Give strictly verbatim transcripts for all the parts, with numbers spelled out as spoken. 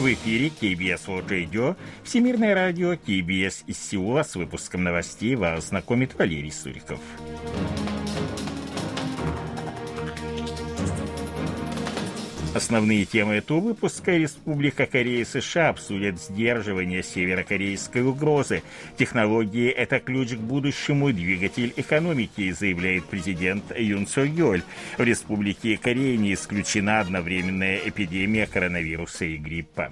В эфире кей би эс World Radio, Всемирное радио кей би эс из Сеула. С выпуском новостей вас знакомит Валерий Суриков. Основные темы этого выпуска: Республика Корея и США обсудят сдерживание северокорейской угрозы. Технологии – это ключ к будущему, двигатель экономики, заявляет президент Юн Сок-йоль. В Республике Корея не исключена одновременная эпидемия коронавируса и гриппа.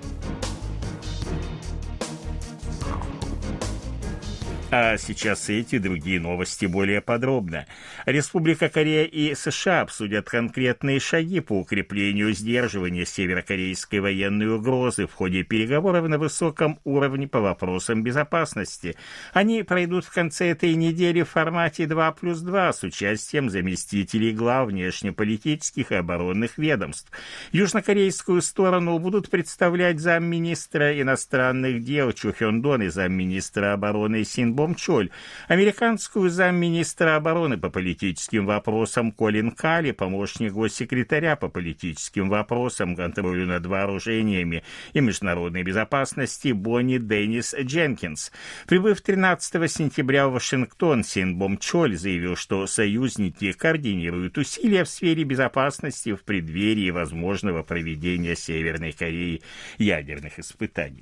А сейчас эти и другие новости более подробно. Республика Корея и США обсудят конкретные шаги по укреплению сдерживания северокорейской военной угрозы в ходе переговоров на высоком уровне по вопросам безопасности. Они пройдут в конце этой недели в формате два плюс два с участием заместителей глав внешнеполитических и оборонных ведомств. Южнокорейскую сторону будут представлять замминистра иностранных дел Чо Хён Дон и замминистра обороны Син Бом Чоль, американскую замминистра обороны по политическим вопросам Колин Калли, помощник госсекретаря по политическим вопросам, контролю над вооружениями и международной безопасности Бонни Деннис Дженкинс. Прибыв тринадцатого сентября в Вашингтон, Син Бом Чоль заявил, что союзники координируют усилия в сфере безопасности в преддверии возможного проведения Северной Кореи ядерных испытаний.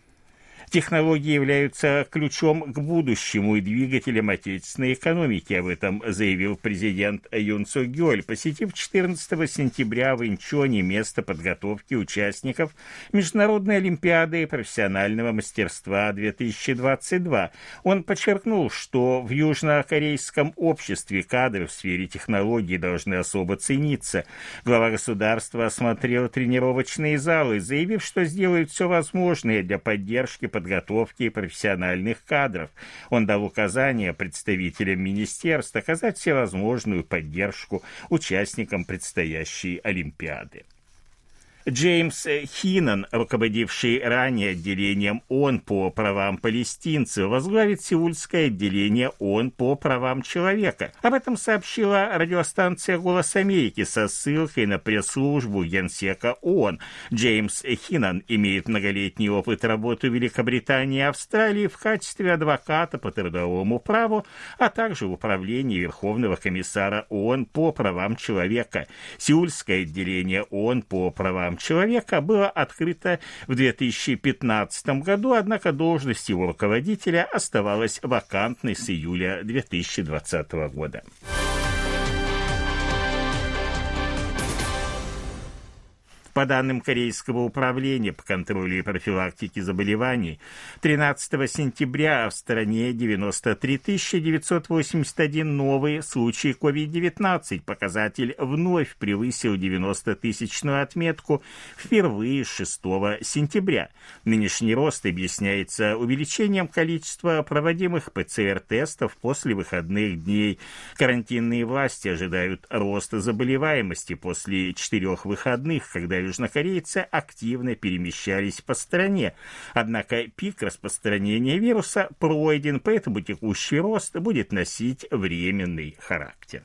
Технологии являются ключом к будущему и двигателем отечественной экономики. Об этом заявил президент Юн Сок-йоль, посетив четырнадцатого сентября в Инчоне место подготовки участников Международной олимпиады профессионального мастерства две тысячи двадцать два. Он подчеркнул, что в южнокорейском обществе кадры в сфере технологий должны особо цениться. Глава государства осмотрел тренировочные залы, заявив, что сделает все возможное для поддержки подготовки профессиональных кадров. Он дал указания представителям министерств оказать всевозможную поддержку участникам предстоящей Олимпиады. Джеймс Хинан, руководивший ранее отделением ООН по правам палестинцев, возглавит сеульское отделение ООН по правам человека. Об этом сообщила радиостанция «Голос Америки» со ссылкой на пресс-службу Генсека ООН. Джеймс Хинан имеет многолетний опыт работы в Великобритании и Австралии в качестве адвоката по трудовому праву, а также в управлении Верховного комиссара ООН по правам человека. Сеульское отделение ООН по правам человека было открыто в две тысячи пятнадцатом году, однако должность его руководителя оставалась вакантной с июля две тысячи двадцатого года. По данным Корейского управления по контролю и профилактике заболеваний, тринадцатого сентября в стране девяносто три тысячи девятьсот восемьдесят один новые случаи ковид девятнадцать. Показатель вновь превысил девяностотысячную отметку впервые с шестого сентября. Нынешний рост объясняется увеличением количества проводимых ПЦР-тестов после выходных дней. Карантинные власти ожидают роста заболеваемости после четырех выходных, когда южнокорейцы активно перемещались по стране. Однако пик распространения вируса пройден, поэтому текущий рост будет носить временный характер.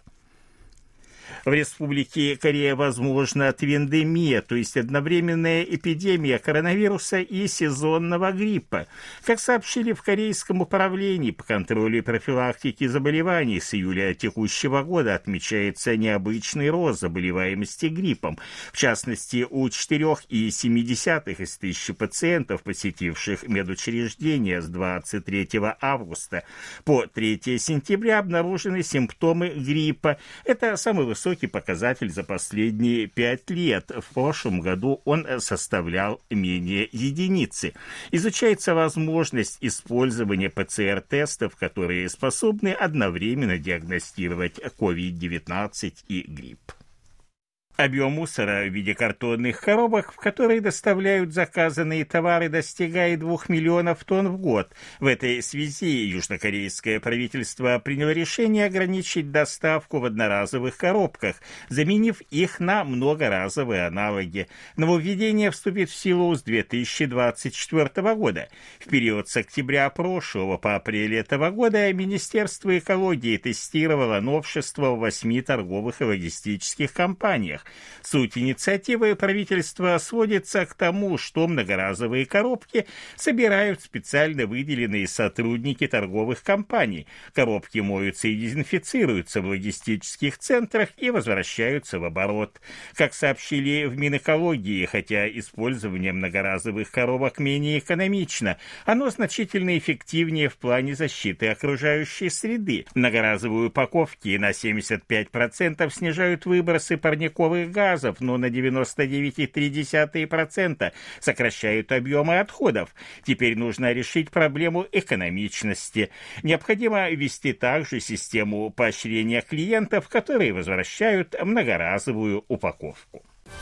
В Республике Корея возможна твиндемия, то есть одновременная эпидемия коронавируса и сезонного гриппа. Как сообщили в Корейском управлении по контролю и профилактике заболеваний, с июля текущего года отмечается необычный рост заболеваемости гриппом. В частности, у четыре целых семь десятых из тысячи пациентов, посетивших медучреждения с двадцать третьего августа по третьего сентября, обнаружены симптомы гриппа. Это самый высокий показатель за последние пять лет. В прошлом году он составлял менее единицы. Изучается возможность использования ПЦР-тестов, которые способны одновременно диагностировать ковид девятнадцать и грипп. Объем мусора в виде картонных коробок, в которые доставляют заказанные товары, достигает двух миллионов тонн в год. В этой связи южнокорейское правительство приняло решение ограничить доставку в одноразовых коробках, заменив их на многоразовые аналоги. Нововведение вступит в силу с две тысячи двадцать четвёртого года. В период с октября прошлого по апрель этого года Министерство экологии тестировало новшества в восьми торговых и логистических компаниях. странах. Суть инициативы правительства сводится к тому, что многоразовые коробки собирают специально выделенные сотрудники торговых компаний. Коробки моются и дезинфицируются в логистических центрах и возвращаются в оборот. Как сообщили в Минэкологии, хотя использование многоразовых коробок менее экономично, оно значительно эффективнее в плане защиты окружающей среды. Многоразовые упаковки на семьдесят пять процентов снижают выбросы парниковых газов, но на девяносто девять целых три десятых процента сокращают объемы отходов. Теперь нужно решить проблему экономичности. Необходимо ввести также систему поощрения клиентов, которые возвращают многоразовую упаковку.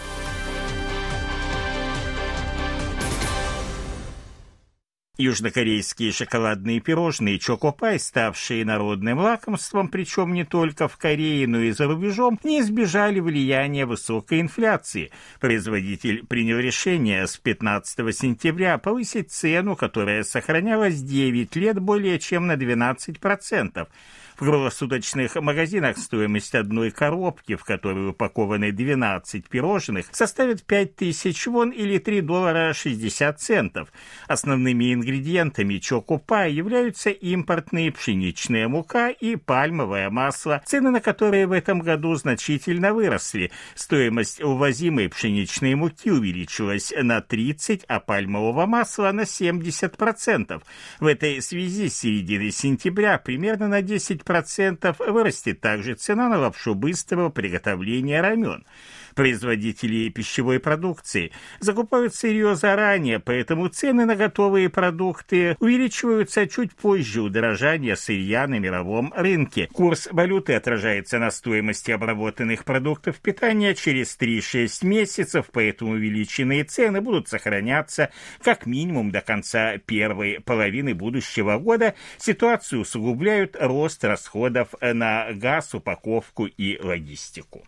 Южнокорейские шоколадные пирожные «Чоко-пай», ставшие народным лакомством, причем не только в Корее, но и за рубежом, не избежали влияния высокой инфляции. Производитель принял решение с пятнадцатого сентября повысить цену, которая сохранялась девять лет более чем на двенадцать процентов. В круглосуточных магазинах стоимость одной коробки, в которой упакованы двенадцать пирожных, составит пять тысяч вон или три доллара шестьдесят центов. Основными ингредиентами «Чоко-пай» являются импортные пшеничная мука и пальмовое масло, цены на которые в этом году значительно выросли. Стоимость увозимой пшеничной муки увеличилась на тридцать, а пальмового масла на семьдесят процентов. В этой связи с середины сентября примерно на десять процентов вырастет также цена на лапшу быстрого приготовления рамен. Производители пищевой продукции закупают сырье заранее, поэтому цены на готовые продукты увеличиваются чуть позже удорожания сырья на мировом рынке. Курс валюты отражается на стоимости обработанных продуктов питания через три-шесть месяцев, поэтому увеличенные цены будут сохраняться как минимум до конца первой половины будущего года. Ситуацию усугубляют рост расходов на газ, упаковку и логистику.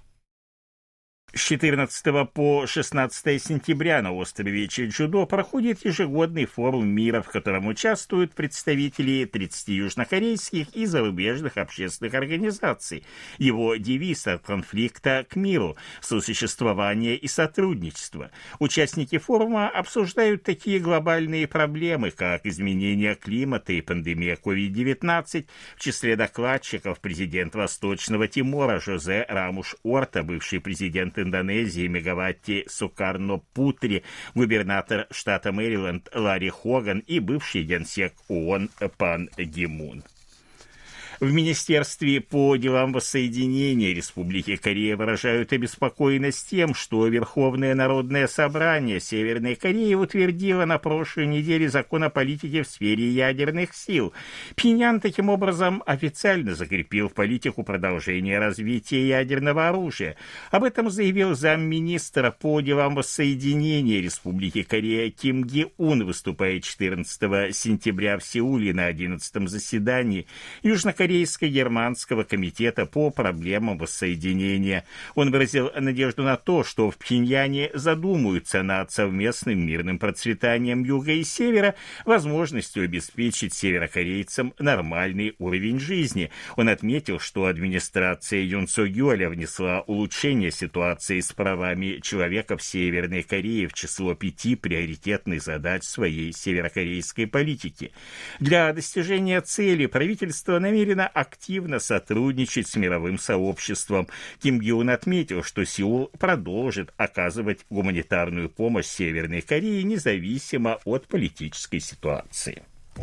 С четырнадцатого по шестнадцатое сентября на острове Чеджудо проходит ежегодный форум мира, в котором участвуют представители тридцати южнокорейских и зарубежных общественных организаций. Его девиз «От конфликта к миру», сосуществование и сотрудничество. Участники форума обсуждают такие глобальные проблемы, как изменение климата и пандемия ковид девятнадцать. В числе докладчиков президент Восточного Тимора Жозе Рамуш-Орта, бывший президент Индонезии Мегавати Сукарно-Путри, губернатор штата Мэриленд Ларри Хоган и бывший генсек ООН Пан Ги Мун. В Министерстве по делам воссоединения Республики Корея выражают обеспокоенность тем, что Верховное народное собрание Северной Кореи утвердило на прошлой неделе закон о политике в сфере ядерных сил. Пхеньян таким образом официально закрепил политику продолжения развития ядерного оружия. Об этом заявил замминистра по делам воссоединения Республики Корея Ким Ги Ун, выступая четырнадцатого сентября в Сеуле на одиннадцатом заседании Южнокорейского Корейско-германского комитета по проблемам воссоединения. Он выразил надежду на то, что в Пхеньяне задумаются над совместным мирным процветанием Юга и Севера, возможностью обеспечить северокорейцам нормальный уровень жизни. Он отметил, что администрация Юн Сок Йоля внесла улучшение ситуации с правами человека в Северной Корее в число пяти приоритетных задач своей северокорейской политики. Для достижения цели правительство намерено активно сотрудничать с мировым сообществом. Ким Ги Ун отметил, что Сеул продолжит оказывать гуманитарную помощь Северной Корее независимо от политической ситуации.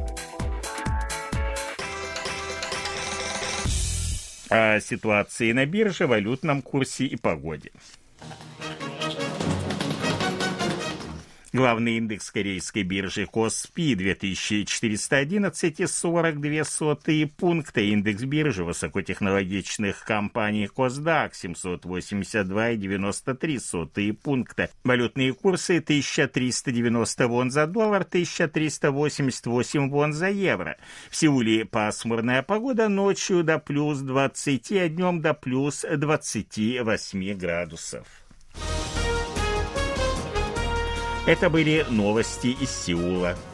О ситуации на бирже, валютном курсе и погоде. Главный индекс корейской биржи Коспи две тысячи четыреста одиннадцать целых сорок две сотых пункта, индекс биржи высокотехнологичных компаний Косдак семьсот восемьдесят два целых девяносто три сотых пункта. Валютные курсы: тысяча триста девяносто вон за доллар, тысяча триста восемьдесят восемь вон за евро. В Сеуле пасмурная погода, ночью до плюс двадцати, а днем до плюс двадцати восьми градусов. Это были новости из Сеула.